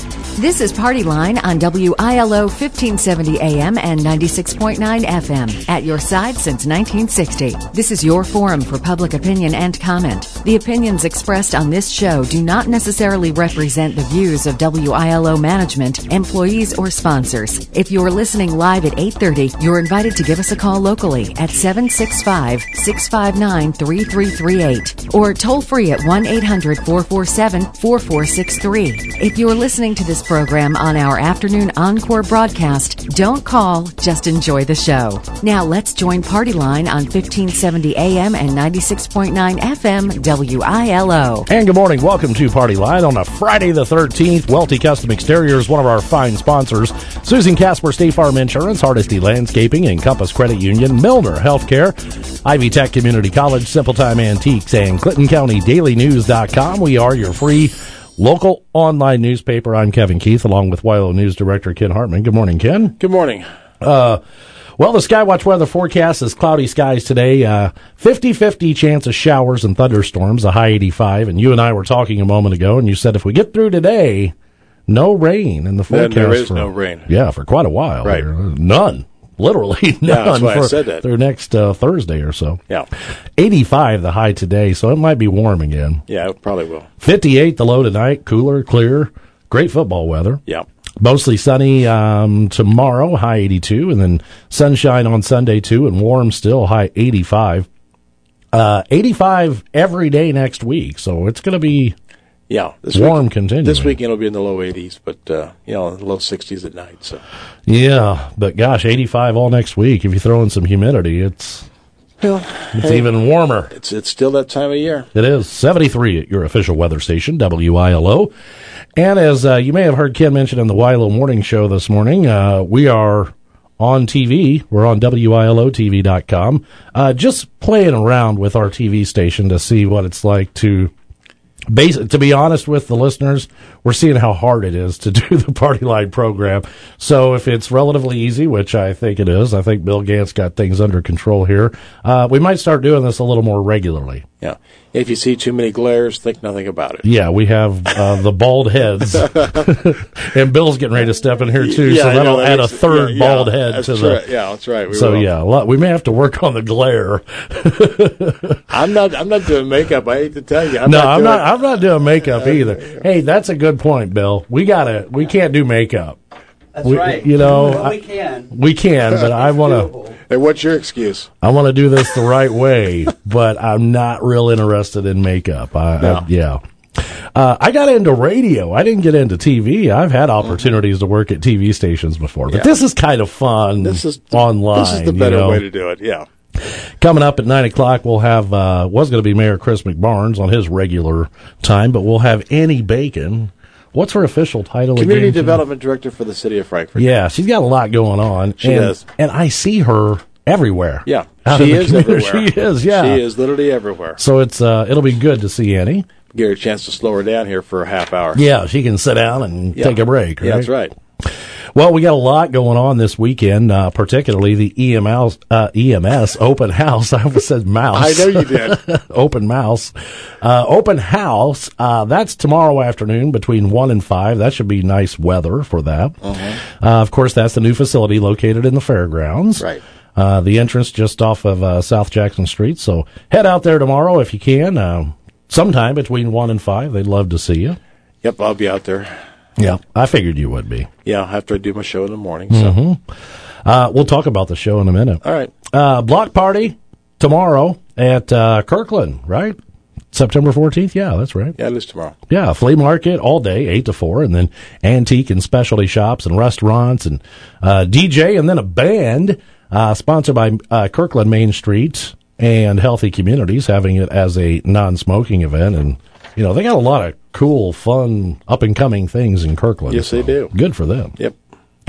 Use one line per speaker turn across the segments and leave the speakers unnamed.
This is Party Line on WILO 1570 AM and 96.9 FM. At your side since 1960. This is your forum for public opinion and comment. The opinions expressed on this show do not necessarily represent the views of WILO management, employees, or sponsors. If you are listening live at 8:30, you're invited to give us a call locally at 765-659-3338 or toll free at 1-800-447-4463. If you are listening to this program on our afternoon encore broadcast, don't call, just enjoy the show. Now let's join Party Line on 1570 AM and 96.9 FM WILO.
And good morning. Welcome to Party Line on a Friday the 13th. Welty Custom Exteriors, one of our fine sponsors. Susan Casper, State Farm Insurance, Hardesty Landscaping, Encompass Credit Union, Milner Healthcare, Ivy Tech Community College, Simple Time Antiques, and Clinton County DailyNews.com. We are your free local online newspaper. I'm Kevin Keith, along with WILO News Director Ken Hartman. Good morning, Ken.
Good morning.
Well, the Skywatch weather forecast is cloudy skies today. 50-50 chance of showers and thunderstorms, a high 85. And you and I were talking a moment ago, and you said if we get through today, no rain in the forecast.
Then there is no rain.
Yeah, for quite a while.
Right.
None. Literally none.
Yeah, that's why I said that.
Through next Thursday or so.
Yeah.
85 the high today, so it might be warm again.
Yeah, it probably will.
58 the low tonight, cooler, clear, great football weather.
Yeah.
Mostly sunny tomorrow, high 82, and then sunshine on Sunday too, and warm still, high 85. 85 every day next week, so it's going to be warm continuing.
This weekend will be in the low 80s, but the low 60s at night. So
yeah, but gosh, 85 all next week. If you throw in some humidity, it's even warmer.
It's still that time of year.
It is 73 at your official weather station, WILO. And as you may have heard Ken mention in the WILO Morning Show this morning, we are on TV. We're on WILOTV.com. Just playing around with our TV station to see what it's like to be honest with the listeners, we're seeing how hard it is to do the Party Line program. So if it's relatively easy, which I think it is, I think Bill Gantz got things under control here, we might start doing this a little more regularly.
Yeah. If you see too many glares, think nothing about it.
Yeah, we have the bald heads. And Bill's getting ready to step in here, too, so that'll add a third bald head to the...
Right. Yeah, that's right.
We may have to work on the glare.
I'm not doing makeup. I hate to tell you.
I'm not doing makeup either. Hey, that's a good point, Bill. We can't do makeup.
That's right.
You know,
we can,
but I want to.
Hey, what's your excuse?
I want to do this the right way, but I'm not real interested in makeup. I got into radio. I didn't get into TV. I've had opportunities to work at TV stations before, but this is kind of fun. This is online.
This is the better way to do it. Yeah.
Coming up at 9 o'clock, we'll have, was going to be Mayor Chris McBarnes on his regular time, but we'll have Annie Bacon. What's her official title?
Community Development Director for the City of Frankfort.
Yeah, she's got a lot going on.
She does.
And I see her everywhere.
Yeah, she is everywhere.
She is, yeah.
She is literally everywhere.
So it'll be good to see Annie.
Give her a chance to slow her down here for a half hour.
Yeah, she can sit down and take a break, right?
Yeah, that's right.
Well, we got a lot going on this weekend, particularly the EMS open house. I almost said mouse.
I know you did.
Open mouse. Open house. That's tomorrow afternoon between 1 and 5. That should be nice weather for that. Of course, that's the new facility located in the fairgrounds.
Right.
The entrance just off of South Jackson Street. So head out there tomorrow if you can. Sometime between 1 and 5. They'd love to see you.
Yep, I'll be out there.
Yeah, I figured you would be.
Yeah, after I do my show in the morning. So.
We'll talk about the show in a minute.
All right.
Block party tomorrow at Kirkland, right? September 14th? Yeah, that's right.
Yeah, it is tomorrow.
Yeah, flea market all day, 8 to 4, and then antique and specialty shops and restaurants and DJ, and then a band sponsored by Kirkland Main Street and Healthy Communities, having it as a non-smoking event. And, they got a lot of cool, fun, up-and-coming things in Kirkland.
Yes, they do.
Good for them.
Yep.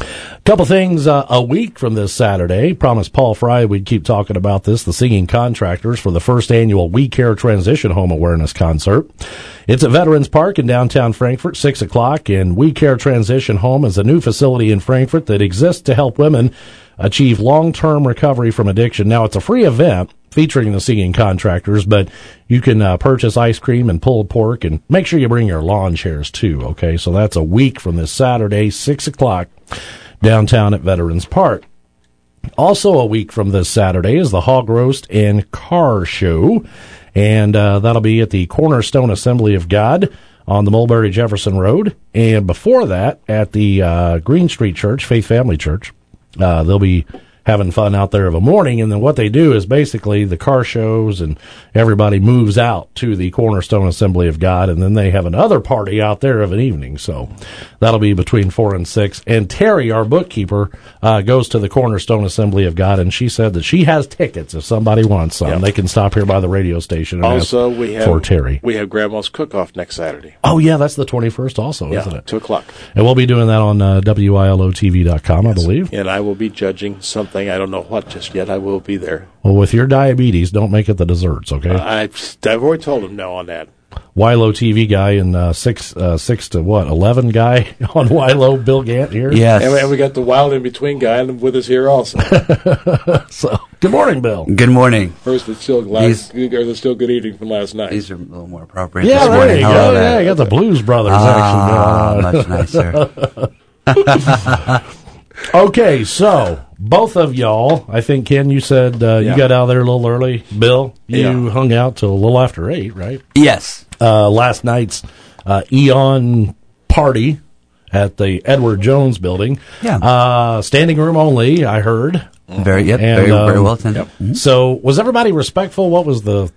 Couple things a week from this Saturday. Promised Paul Fry we'd keep talking about this. The singing contractors for the first annual We Care Transition Home Awareness Concert. It's at Veterans Park in downtown Frankfort, 6 o'clock. And We Care Transition Home is a new facility in Frankfort that exists to help women achieve long-term recovery from addiction. Now, it's a free event featuring the singing contractors, but you can purchase ice cream and pulled pork, and make sure you bring your lawn chairs too, okay? So that's a week from this Saturday, 6 o'clock. Downtown at Veterans Park. Also a week from this Saturday is the Hog Roast and Car Show, and that'll be at the Cornerstone Assembly of God on the Mulberry Jefferson Road. And before that, at the Green Street Church, Faith Family Church, they'll be having fun out there of a morning, and then what they do is basically the car shows and everybody moves out to the Cornerstone Assembly of God, and then they have another party out there of an evening. So that'll be between 4 and 6. And Terry, our bookkeeper, goes to the Cornerstone Assembly of God, and she said that she has tickets if somebody wants some. Yep. They can stop here by the radio station and
also,
ask for Terry.
We have Grandma's Cook-Off next Saturday.
Oh, yeah, that's the 21st also, isn't it?
2 o'clock.
And we'll be doing that on WILOTV.com, I believe.
And I will be judging something. I don't know what just yet. I will be there.
Well, with your diabetes, don't make it the desserts, okay?
I've already told him no on that.
Wilo TV guy and 6 to 11 guy on Wilo, Bill Gant here.
Yes. And we got the Wild in between guy with us here also.
So, good morning, Bill.
Good morning.
First, it's still good evening from last night.
These are a little more appropriate.
Yeah,
this
there
morning.
you go. Yeah, you got the Blues Brothers actually
going on. Much nicer.
Okay, so both of y'all, I think, Ken, you said you got out of there a little early. Bill, you hung out till a little after 8, right?
Yes.
Last night's Eon party at the Edward Jones building.
Yeah.
Standing room only, I heard.
Very well attended. Yep.
Mm-hmm. So was everybody respectful? What was the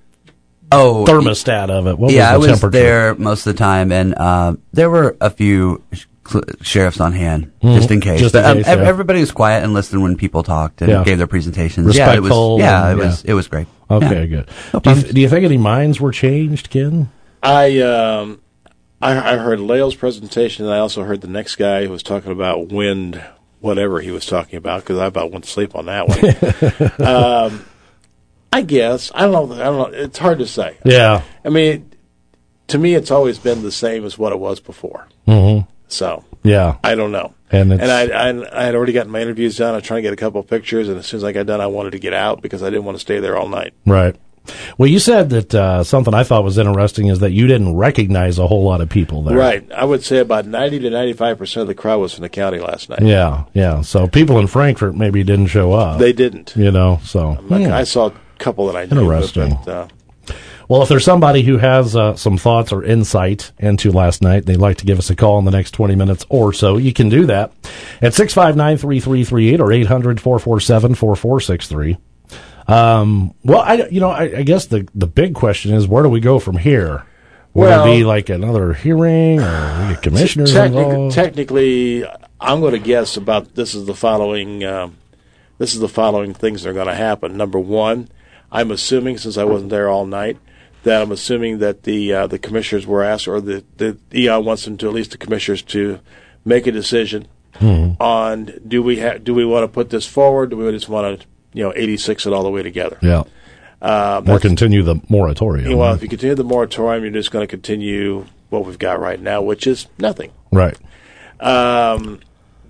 thermostat of it? What was the
I was
temperature?
there most of the time, and there were a few sheriffs on hand, just in case. Everybody was quiet and listened when people talked and gave their presentations.
Respectful.
It was great.
Okay, good. No do you think any minds were changed, Ken?
I heard Lael's presentation, and I also heard the next guy who was talking about wind, whatever he was talking about, because I about went to sleep on that one. I guess. I don't know. It's hard to say.
Yeah.
I mean, to me, it's always been the same as what it was before.
Mm-hmm.
So,
yeah,
I don't know. And I had already gotten my interviews done. I was trying to get a couple of pictures, and as soon as I got done, I wanted to get out because I didn't want to stay there all night.
Right. Well, you said that something I thought was interesting is that you didn't recognize a whole lot of people there.
Right. I would say about 90 to 95% of the crowd was from the county last night.
Yeah. So people in Frankfort maybe didn't show up.
They didn't.
So.
I saw a couple that I knew.
Interesting. Well, if there's somebody who has some thoughts or insight into last night, they'd like to give us a call in the next 20 minutes or so, you can do that at 659-3338 or 800-447-4463. Well, I guess the big question is, where do we go from here? Will it be like another hearing or we get commissioners involved?
Technically, I'm going to guess about this is the following things that are going to happen. Number one, I'm assuming, since I wasn't there all night, that I'm assuming that the commissioners were asked, or the EON wants them to, at least the commissioners, to make a decision on do we want to put this forward? Do we just want to 86 it all the way together?
Yeah. Or continue the moratorium.
Well, if you continue the moratorium, you're just going to continue what we've got right now, which is nothing.
Right.
The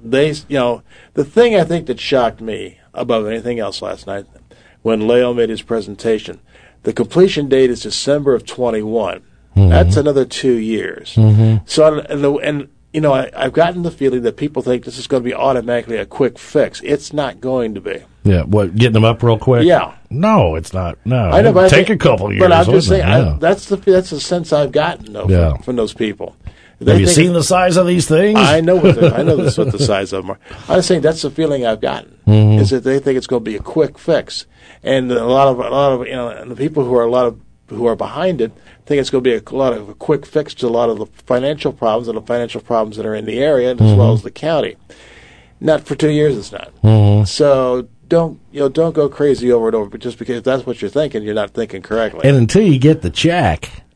thing I think that shocked me above anything else last night, when Leo made his presentation, the completion date is December of 21. Mm-hmm. That's another 2 years. Mm-hmm. So, I've gotten the feeling that people think this is going to be automatically a quick fix. It's not going to be.
Yeah, what, getting them up real quick?
Yeah.
No, it's not. No,
I know, but
take a couple years.
But I'm just saying, that's the sense I've gotten from those people.
Have you seen the size of these things?
I know what the size of them are. I'm just saying that's the feeling I've gotten, is that they think it's going to be a quick fix, and a lot of and the people who are behind it think it's going to be a lot of a quick fix to a lot of the financial problems that are in the area, and as well as the county. Not for 2 years, it's not. Mm-hmm. So don't go crazy over and over, but just because that's what you're thinking, you're not thinking correctly.
And until you get the check,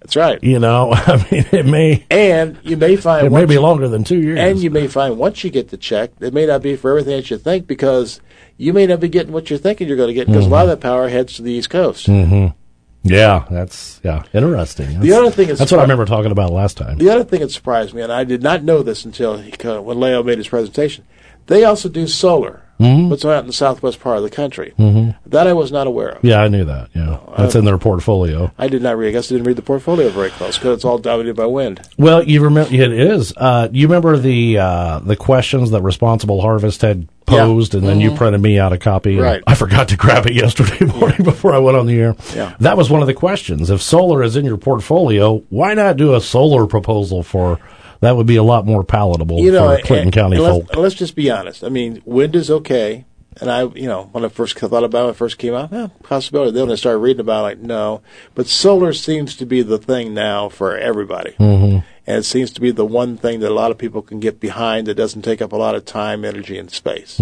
That's right.
I mean, it may.
And you may find
it may be longer than 2 years.
And you may find once you get the check, it may not be for everything that you think, because you may not be getting what you're thinking you're going to get, because a lot of that power heads to the East Coast.
Mm-hmm. Yeah, that's interesting.
The other thing is
that's what I remember talking about last time.
The other thing that surprised me, and I did not know this until when Leo made his presentation, they also do solar. What's out in the southwest part of the country. That I was not aware of.
Yeah, I knew that. Yeah, that's in their portfolio.
I did not read. I guess I didn't read the portfolio very close because it's all dominated by wind.
Well, you remember it is. You remember the questions that Responsible Harvest had posed, and then you printed me out a copy.
Right.
I forgot to grab it yesterday morning before I went on the air.
Yeah.
That was one of the questions. If solar is in your portfolio, why not do a solar proposal for? That would be a lot more palatable for Clinton County folk.
Let's just be honest. I mean, wind is okay. And when I first thought about it, when it first came out, possibility. Then when I started reading about it, no. But solar seems to be the thing now for everybody. And it seems to be the one thing that a lot of people can get behind that doesn't take up a lot of time, energy, and space.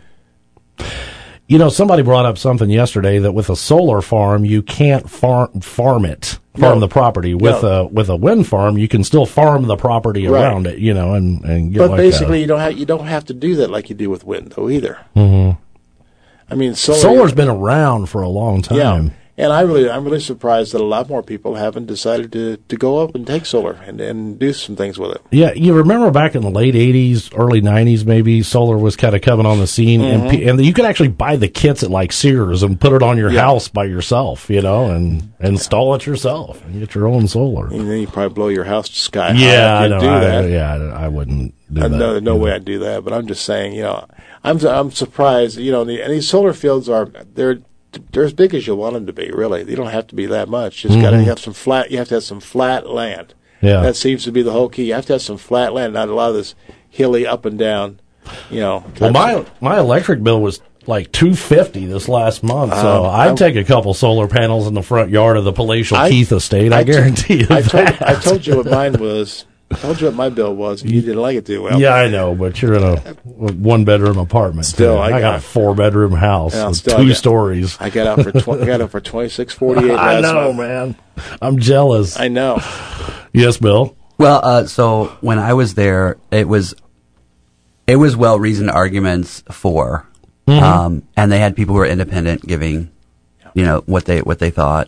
Somebody brought up something yesterday that with a solar farm, you can't farm the property. With a wind farm, you can still farm the property around it, and get.
But basically, you don't have to do that like you do with wind, though, either. I mean,
solar's been around for a long time.
Yeah. And I'm really surprised that a lot more people haven't decided to go up and take solar and do some things with it.
Yeah, you remember back in the late 80s, early 90s maybe, solar was kind of coming on the scene, and you could actually buy the kits at like Sears and put it on your house by yourself, and install it yourself and get your own solar.
And then you probably blow your house to sky high.
Yeah, I wouldn't do that.
No way I'd do that, but I'm just saying, I'm surprised, and these solar fields they're as big as you want them to be, really. You don't have to be that much. Just got to have some flat. You have to have some flat land.
Yeah,
that seems to be the whole key. You have to have some flat land, not a lot of this hilly up and down.
Well, my electric bill was like $250 this last month, so I'd take a couple solar panels in the front yard of the palatial Keith estate. I guarantee you.
I told you what mine was. I told you what my bill was, and you didn't like it too well.
Yeah, I know, but you're in a one-bedroom apartment.
Still,
I got a 4-bedroom house with 2 stories.
I got out for $26.48.
I know, man. I'm jealous.
I know.
Yes, Bill.
Well, so when I was there, it was well-reasoned arguments for, and they had people who were independent giving, what they thought.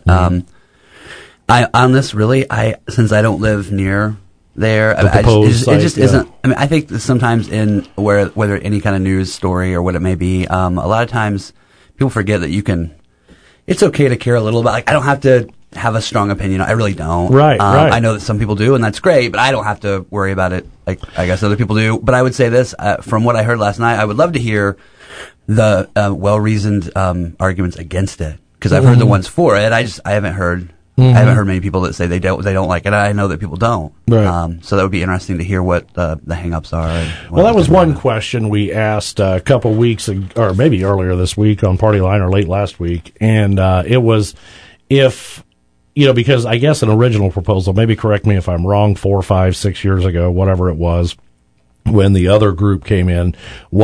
Since I don't live near there, it just isn't. I mean, I think that sometimes whether any kind of news story or what it may be, a lot of times people forget that it's okay to care a little about. Like, I don't have to have a strong opinion. I really don't.
Right.
I know that some people do, and that's great, but I don't have to worry about it like I guess other people do. But I would say this, from what I heard last night, I would love to hear the well-reasoned arguments against it, because I've heard the ones for it. I haven't heard. I haven't heard many people that say they don't like it. I know that people don't.
Right.
So that would be interesting to hear what the hang-ups are.
Well, that was one question we asked a couple weeks, or maybe earlier this week on Party Line, or late last week, and it was if, because I guess an original proposal, maybe correct me if I'm wrong, 4, 5, 6 years ago, whatever it was, when the other group came in,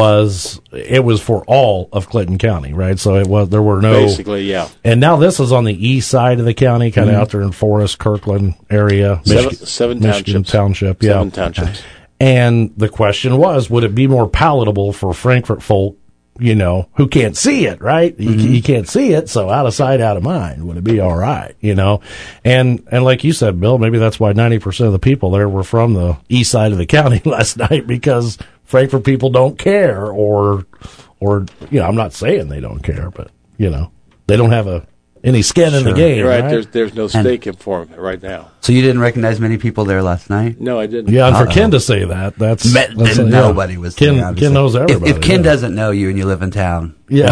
it was for all of Clinton County, right? So there were no,
basically, yeah.
And now this is on the east side of the county, kind of out there in Forest, Kirkland area,
seven
Michigan Township, yeah.
7 townships.
And the question was, would it be more palatable for Frankfort folk, who can't see it, right? You can't see it, so out of sight, out of mind. Would it be all right, And like you said, Bill, maybe that's why 90% of the people there were from the east side of the county last night, because Frankfort people don't care, or I'm not saying they don't care, but they don't have any skin in the game,
right? There's no stake in for them right now.
So you didn't recognize many people there last night?
No, I didn't.
Yeah, and for Ken to say that,
nobody was there.
Ken knows everybody.
If Ken doesn't know you and you live in town,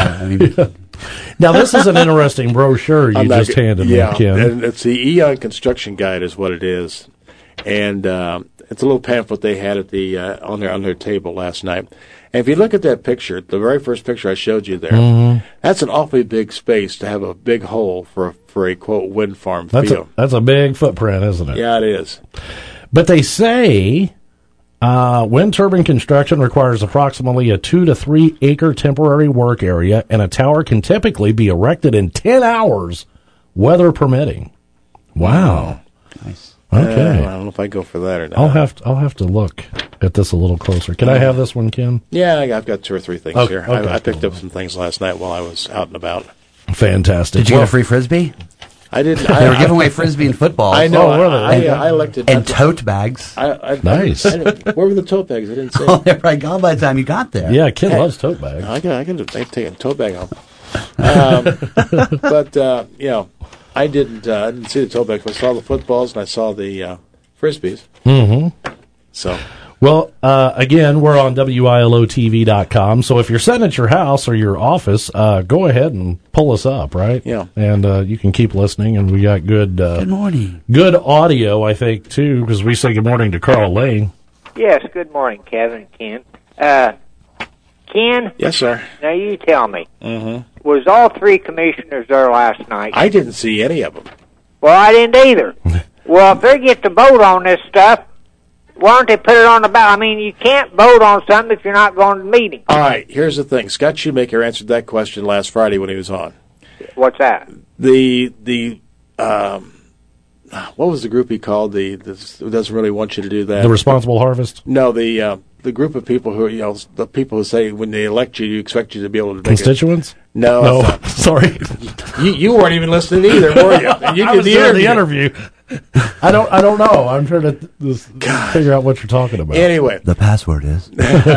Now this is an interesting brochure you just handed me, Ken.
And it's the Eon Construction Guide, is what it is, and it's a little pamphlet they had at the on their table last night. And if you look at that picture, the very first picture I showed you there, that's an awfully big space to have a big hole for a quote wind farm field.
That's a big footprint, isn't it?
Yeah, it is.
But they say wind turbine construction requires approximately a 2 to 3 acre temporary work area, and a tower can typically be erected in 10 hours, weather permitting. Wow.
Nice.
Okay.
I don't know if I go for that or not.
I'll have to look at this a little closer. Can I have this one, Ken?
Yeah, I've got 2 or 3 things here.
Okay,
I picked up some things last night while I was out and about.
Fantastic.
Did you get a free Frisbee?
I didn't.
They were giving away Frisbee and football.
I know.
Oh, were they?
I elected
And tote bags.
Nice.
Where were the tote bags? I didn't see.
Oh, they're probably gone by the time you got there.
Yeah, Ken loves tote bags.
I can take a tote bag home. But I didn't see the tote bags. I saw the footballs and I saw the Frisbees.
Mm-hmm.
So.
Well, again, we're on WILOTV.com, so if you're sitting at your house or your office, go ahead and pull us up, right?
Yeah.
And you can keep listening, and we got good
morning.
Good audio, I think, too, because we say good morning to Carl Lane.
Yes, good morning, Kevin and Ken. Ken?
Yes, sir.
Now you tell me,
Mm-hmm.
was all 3 commissioners there last night?
I didn't see any of them.
Well, I didn't either. Well, if they get to vote on this stuff, why don't they put it on the ballot? I mean, you can't vote on something if you're not going to the meeting.
All right, here's the thing. Scott Shoemaker answered that question last Friday when he was on.
What's that?
The what was the group he called? Who doesn't really want you to do that?
The Responsible Harvest?
No, the group of people who, the people who say when they elect you, you expect you to be able to make
Constituents?
No.
Sorry.
You weren't even listening either, were you? You
I was doing the interview. I don't know. I'm trying to figure out what you're talking about.
Anyway.
The password is.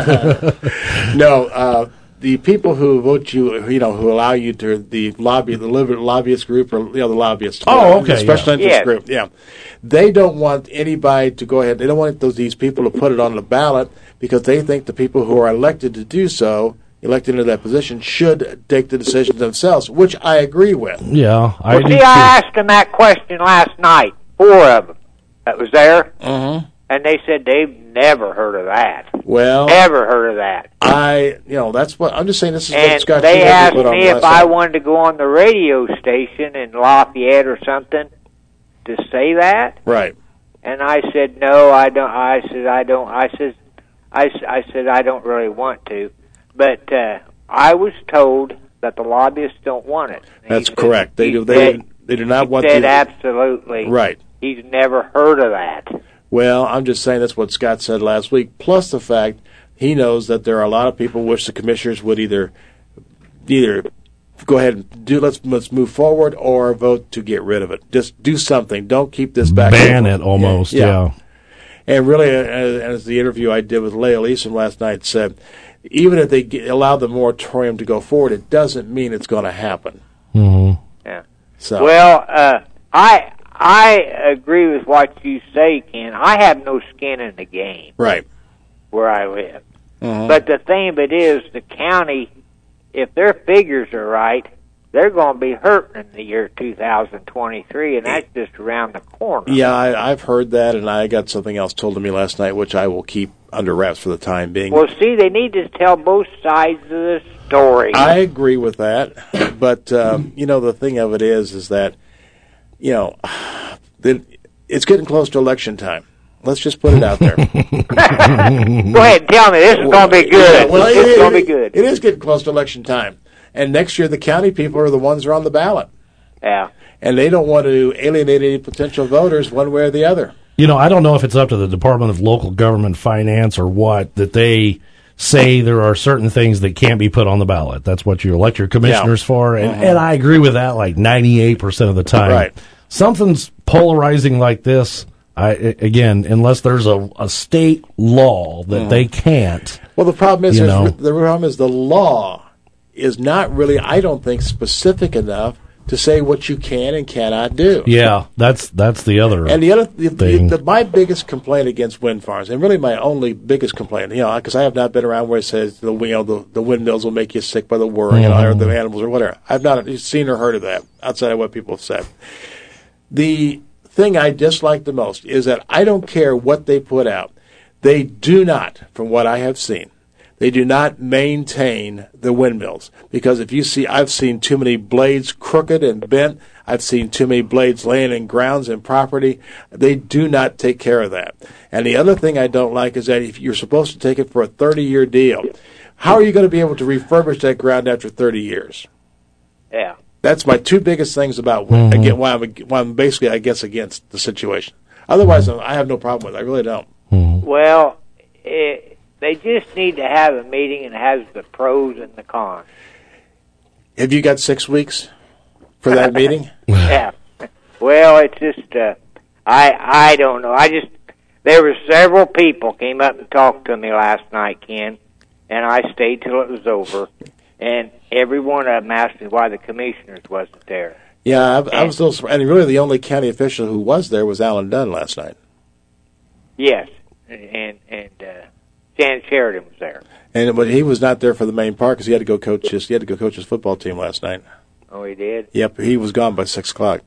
No, the people who vote you, who allow you to, the lobbyist group, or the lobbyists.
Oh, okay.
The special interest group, yeah. They don't want anybody to go ahead. They don't want these people to put it on the ballot because they think the people who are elected to do so, elected into that position, should take the decisions themselves, which I agree with.
Yeah,
I asked them that question last night, 4 of them that was there, and they said they've never heard of that.
Well,
never heard of that.
That's what I'm just saying. This is
and
what Scott
they asked
put on
me if I wanted to go on the radio station in Lafayette or something to say that.
Right.
And I said no, I don't. I said I don't. I said I don't really want to. But I was told that the lobbyists don't want it.
That's correct. They do. They do not want.
He said absolutely.
Right.
He's never heard of that.
Well, I'm just saying that's what Scott said last week. Plus the fact he knows that there are a lot of people which the commissioners would either go ahead and do. Let's move forward, or vote to get rid of it. Just do something. Don't keep this back.
Ban it almost. Yeah.
And really, as the interview I did with Leah Leeson last night said, even if they allow the moratorium to go forward, it doesn't mean it's going to happen.
Mm-hmm.
Yeah.
So.
Well, I agree with what you say, Ken. I have no skin in the game.
Right.
Where I live. But the thing of it is, the county, if their figures are right, they're going to be hurting in the year 2023, and that's just around the corner.
Yeah, I've heard that, and I got something else told to me last night, which I will keep under wraps for the time being.
Well, see, they need to tell both sides of the story.
I agree with that, but the thing of it is that it's getting close to election time. Let's just put it out there.
Go ahead and tell me. This is going to be good.
Yeah, well,
it's going to be good.
It is getting close to election time. And next year, the county people are the ones who are on the ballot.
Yeah.
And they don't want to alienate any potential voters one way or the other.
I don't know if it's up to the Department of Local Government Finance or what, that they say there are certain things that can't be put on the ballot. That's what you elect your commissioners for. And I agree with that like 98% of the time.
Right.
Something's polarizing like this, again, unless there's a state law that they can't.
Well, the problem is the law is not really, I don't think, specific enough to say what you can and cannot do.
Yeah, that's the other
and the other
thing.
My biggest complaint against wind farms, and really my only biggest complaint, because I have not been around where it says the windmills will make you sick by the whirring or the animals or whatever. I've not seen or heard of that outside of what people have said. The thing I dislike the most is that I don't care what they put out. They do not, from what I have seen, they do not maintain the windmills. Because if you see, I've seen too many blades crooked and bent. I've seen too many blades laying in grounds and property. They do not take care of that. And the other thing I don't like is that if you're supposed to take it for a 30-year deal, how are you going to be able to refurbish that ground after 30 years?
Yeah.
That's my two biggest things about again why I'm basically I guess against the situation. Otherwise, I have no problem with it. I really don't.
Well, they just need to have a meeting and has the pros and the cons.
Have you got 6 weeks for that meeting?
Yeah. Well, it's just I don't know. There were several people came up and talked to me last night, Ken, and I stayed till it was over. And every one of them asked me why the commissioners wasn't there.
Yeah, I was a little surprised. And really, the only county official who was there was Alan Dunn last night.
Yes, and Stan Sheridan was there.
But he was not there for the main part because he had to go coach his football team last night.
Oh, he did?
Yep, he was gone by 6 o'clock.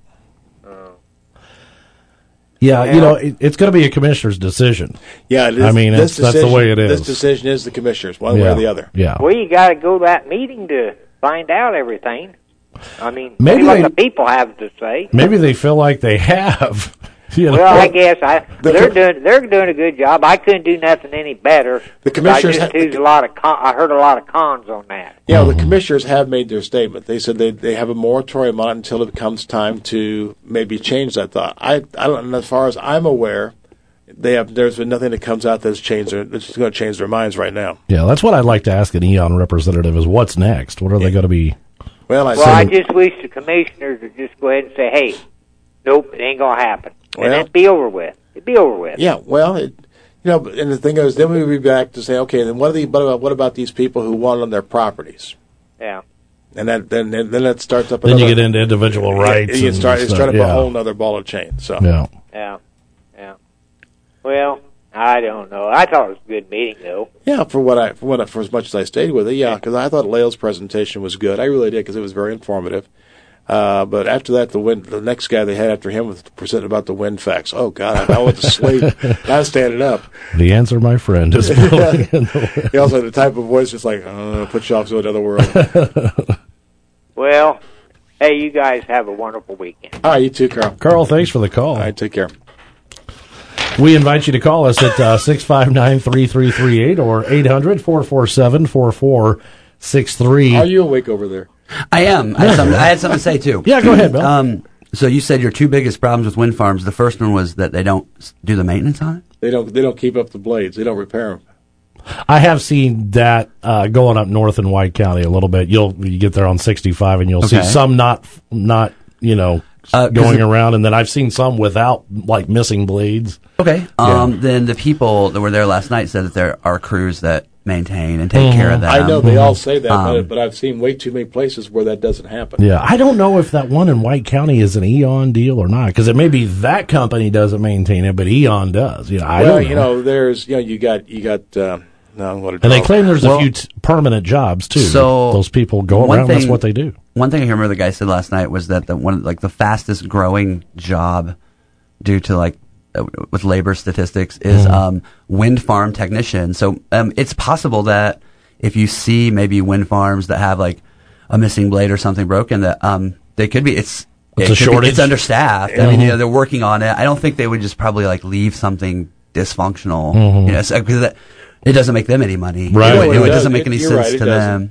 Yeah, it's going to be a commissioner's decision.
Yeah, it is.
I mean, that's the way it is.
This decision is the commissioners, one way or the other.
Yeah.
Well, you got to go to that meeting to find out everything. I mean,
maybe
what the people have to say.
Maybe they feel like they have.
Well, I guess they're doing a good job. I couldn't do nothing any better.
The commissioners
I heard a lot of cons on that.
Yeah, the commissioners have made their statement. They said they have a moratorium on it until it comes time to maybe change that thought. I don't. As far as I'm aware, there's been nothing that comes out that's going to change their minds right now.
Yeah, that's what I'd like to ask an EON representative: is what's next? What are they going to be?
Well,
I just wish the commissioners would just go ahead and say, "Hey, nope, it ain't going to happen." And it'd be over with.
Yeah, well, and the thing is, then we'd be back to say, okay, then what about these people who want it on their properties?
Yeah.
And then that starts up.
Then you get into individual rights.
You start up a whole other ball of chain. So.
Yeah. Well, I don't know. I thought it was a good meeting, though.
Yeah, for as much as I stayed with it, yeah, because I thought Lael's presentation was good. I really did because it was very informative. But after that, the next guy they had after him was presenting about the wind facts. Oh, God, I went to sleep. I was standing up.
The answer, my friend, is blowing in the wind.
He also had the type of voice just like, put you off to another world.
Well, hey, you guys have a wonderful weekend.
All right, you too, Carl.
Carl, thanks for the call.
All right, take care.
We invite you to call us at 659-3338 or 800-447-4463.
Are you awake over there?
I am. I had something to say, too.
Yeah, go ahead, Bill.
So you said your two biggest problems with wind farms, the first one was that they don't do the maintenance on it?
They don't keep up the blades. They don't repair them.
I have seen that going up north in White County a little bit. You get there on 65 and you'll see some not going around, and then I've seen some without, like, missing blades.
Okay. Then the people that were there last night said that there are crews that maintain and take care of them.
I know they all say that, but I've seen way too many places where that doesn't happen.
Yeah, I don't know if that one in White County is an EON deal or not, because it may be that company doesn't maintain it, but EON does. I don't know.
There's you got. And
they claim there's a few permanent jobs too. So those people go around. That's what they do.
One thing I remember the guy said last night was that the fastest growing job due to with labor statistics is wind farm technician. So it's possible that if you see maybe wind farms that have like a missing blade or something broken, that they could be it's a shortage. It's understaffed. I mean, they're working on it. I don't think they would just probably leave something dysfunctional. Because it doesn't make them any money.
Right.
It doesn't make any sense to them.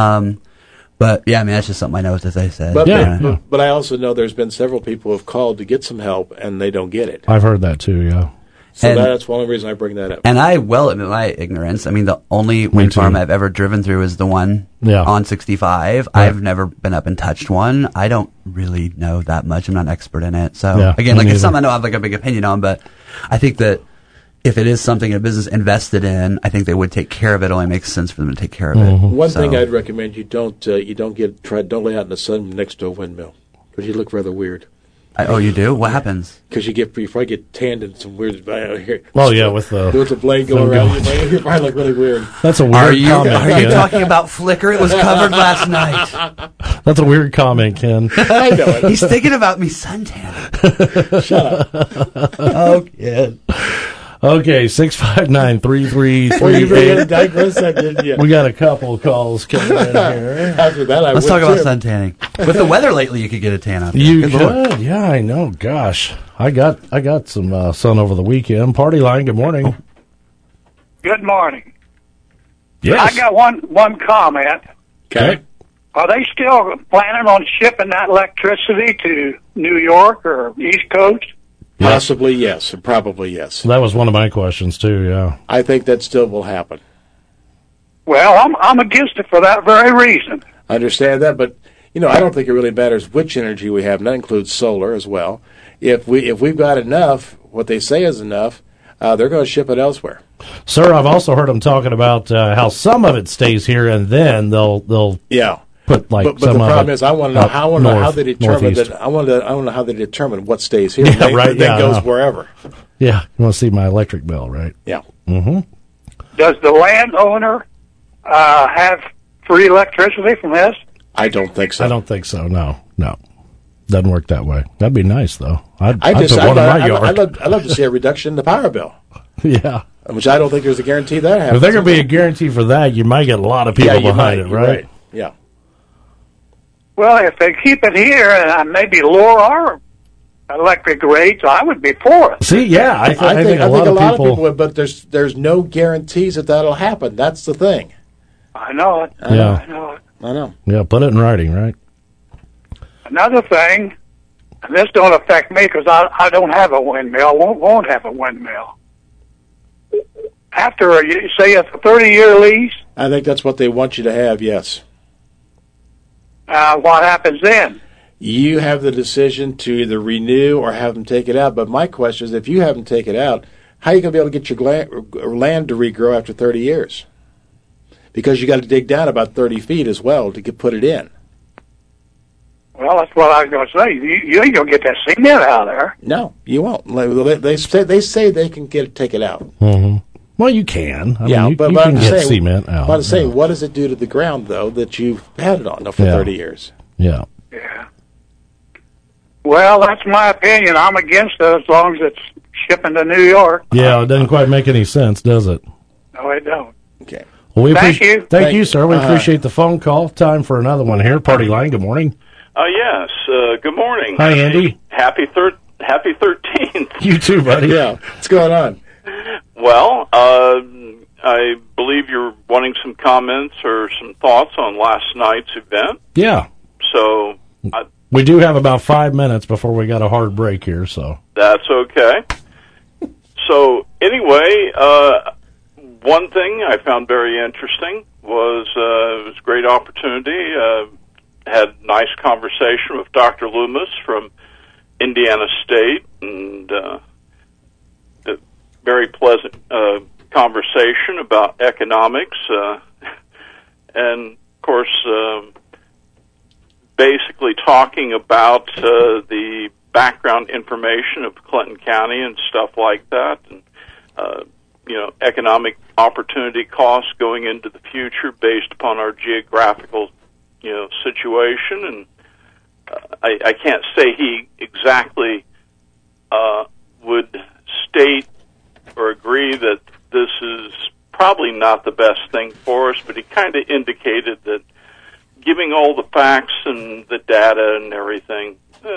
But yeah, I mean, that's just something I know, as they said.
But I also know there's been several people who have called to get some help, and they don't get it.
I've heard that too, yeah.
So that's the only reason I bring that up.
And I will admit my ignorance. I mean, the only wind farm I've ever driven through is the one on 65. Right. I've never been up and touched one. I don't really know that much. I'm not an expert in it. So, again, it's something I know I have a big opinion on, but I think that if it is something a business invested in, I think they would take care of it. It only makes sense for them to take care of it.
One thing I'd recommend: don't lay out in the sun next to a windmill because you look rather weird.
You do? What happens?
Because you probably get tanned in some weird.
With
the blade going around, you probably look really weird.
That's a weird comment.
Are you talking about Flickr? It was covered last night.
That's a weird comment, Ken.
I know it.
He's thinking about me suntanning.
Shut up.
Oh, kid.
Okay, 659-3338.
Well, you really digress that, didn't you?
We got a couple of calls coming in here.
After that,
let's talk about suntanning. With the weather lately, you could get a tan out there.
You could, yeah, I know. Gosh, I got some sun over the weekend. Party line. Good morning.
Good morning.
Yes.
I got one comment.
Okay.
Are they still planning on shipping that electricity to New York or East Coast?
Possibly yes, and probably yes.
That was one of my questions too. Yeah,
I think that still will happen.
Well, I'm against it for that very reason.
I understand that, but I don't think it really matters which energy we have, and that includes solar as well. If we've got enough, what they say is enough, they're going to ship it elsewhere.
Sir, I've also heard them talking about how some of it stays here, and then they'll put
But
some
the problem
of it
is, I want to know how they determine that. I want to know how they determine what stays here.
Yeah, right.
Then goes wherever.
Yeah, you want to see my electric bill, right?
Yeah.
Mm-hmm.
Does the landowner have free electricity from this?
I don't think so.
I don't think so. No. Doesn't work that way. That'd be nice, though. I'd put one in my yard.
I'd love to see a reduction in the power bill.
Yeah.
Which I don't think there's a guarantee that happens.
If there could be a guarantee for that, you might get a lot of people behind it, right?
Yeah.
Well, if they keep it here and maybe lower our electric rates, I would be for it.
See, yeah, I think a lot of people
would, but there's no guarantees that that'll happen. That's the thing.
I know it.
Yeah.
I know it.
I know.
Yeah, put it in writing, right?
Another thing, and this don't affect me because I don't have a windmill, won't have a windmill. After, say, it's a 30-year lease.
I think that's what they want you to have, yes.
What happens then?
You have the decision to either renew or have them take it out. But my question is, if you have them take it out, how are you going to be able to get your land to regrow after 30 years? Because you got to dig down about 30 feet as well to put it in.
Well, that's what I was going to say. You ain't going to get that cement out of there.
No, you won't. They say they can take it out.
Mm-hmm. Well, you can. I mean, you
but
can
I'm
get
saying,
cement out.
But I'm saying, what does it do to the ground, though, that you've had it on for 30 years?
Yeah.
Yeah. Well, that's my opinion. I'm against it as long as it's shipping to New York.
Yeah, it doesn't quite make any sense, does it?
No, it don't.
Okay.
Well,
Thank you.
Thank you, sir. We appreciate the phone call. Time for another one here. Party line, good morning.
Yes. Good morning.
Hi, Andy.
Happy 13th.
You too, buddy.
Yeah. What's going on?
Well, I believe you're wanting some comments or some thoughts on last night's event.
Yeah.
So
we do have about 5 minutes before we got a hard break here, so.
That's okay. So anyway, one thing I found very interesting was it was a great opportunity. Had a nice conversation with Dr. Loomis from Indiana State, and a very pleasant conversation about economics, and of course, basically talking about the background information of Clinton County and stuff like that, and economic opportunity costs going into the future based upon our geographical situation. And I can't say he exactly would state or agree that this is probably not the best thing for us, but he kind of indicated that giving all the facts and the data and everything,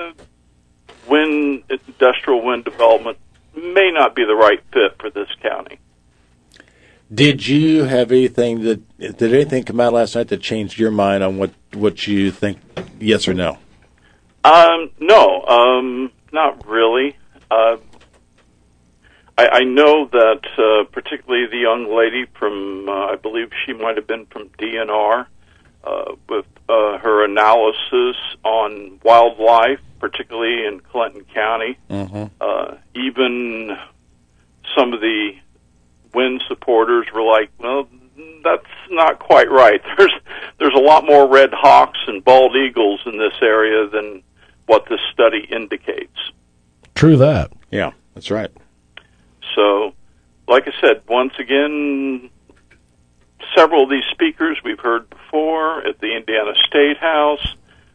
industrial wind development may not be the right fit for this county.
Did you have did anything come out last night that changed your mind on what you think, yes or no?
No, not really. I know that particularly the young lady from, I believe she might have been from DNR, with her analysis on wildlife, particularly in Clinton County. Mm-hmm. Even some of the wind supporters were like, well, that's not quite right. There's a lot more red hawks and bald eagles in this area than what this study indicates.
True that.
Yeah, that's right.
So, like I said, once again, several of these speakers we've heard before at the Indiana State House.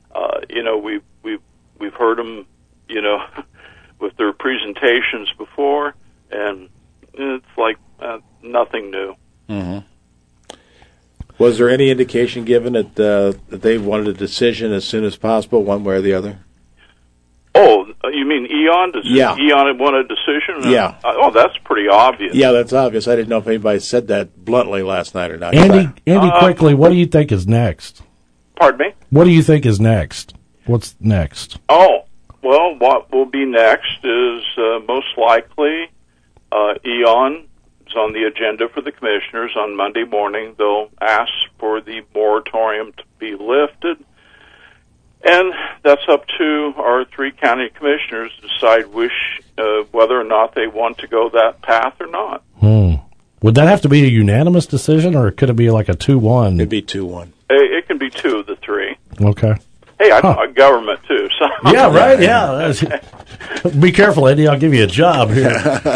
We've heard them, with their presentations before, and it's like nothing new.
Mm-hmm. Was there any indication given that they wanted a decision as soon as possible, one way or the other?
Oh, you mean EON?
Yeah.
EON want a decision?
Yeah.
That's pretty obvious.
Yeah, that's obvious. I didn't know if anybody said that bluntly last night or not.
Andy, quickly, what do you think is next?
Pardon me?
What do you think is next? What's next?
Oh, well, what will be next is most likely EON is on the agenda for the commissioners on Monday morning. They'll ask for the moratorium to be lifted. And that's up to our 3 county commissioners to decide whether or not they want to go that path or not.
Would that have to be a unanimous decision, or could it be like a 2-1?
It'd be 2-1.
It can be 2 of the 3.
Okay.
Hey, I'm a government too. So.
Yeah, right. Yeah. Be careful, Eddie. I'll give you a job here.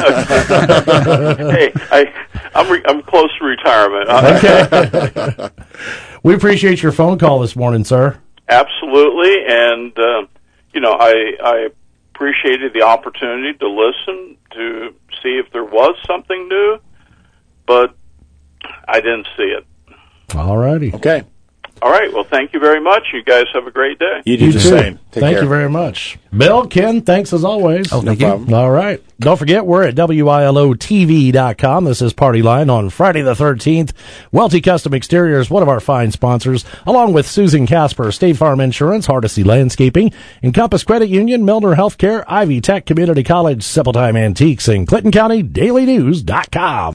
Hey, I'm close to retirement.
Okay. We appreciate your phone call this morning, sir.
Absolutely, and I appreciated the opportunity to listen to see if there was something new, but I didn't see it.
All righty.
Okay.
All right. Well, thank you very much. You guys have a great day.
You do the same.
Thank you very much. Bill, Ken, thanks as always.
Oh, thank you.
problem.
All right. Don't forget, we're at WILOTV.com. This is Party Line on Friday the 13th. Welty Custom Exteriors, one of our fine sponsors, along with Susan Casper, State Farm Insurance, Hardesty Landscaping, Encompass Credit Union, Milner Healthcare, Ivy Tech Community College, Simple Time Antiques, and Clinton County DailyNews.com.